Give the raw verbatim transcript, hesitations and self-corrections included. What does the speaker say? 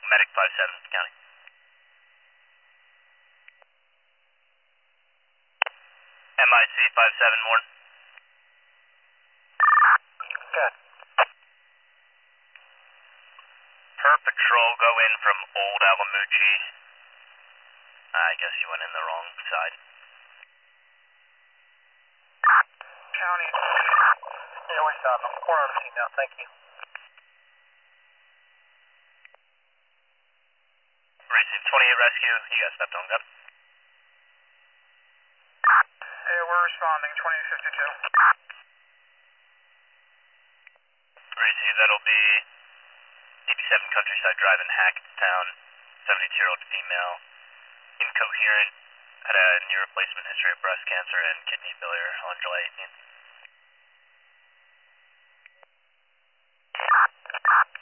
Medic five seven, county. M I C five seven, Warren. Good. Per patrol, go in from Old Alamucci. I guess you went in the wrong side. County. Yeah, we found them. We're on the scene now, thank you. Received twenty-eight rescue, you guys stepped on, got it. Hey, we're responding, twenty fifty-two. Received, that'll be eighty-seven Countryside Drive in Hackettstown, seventy-two-year-old female, incoherent, had a knee replacement history of breast cancer and kidney failure on July eighteenth.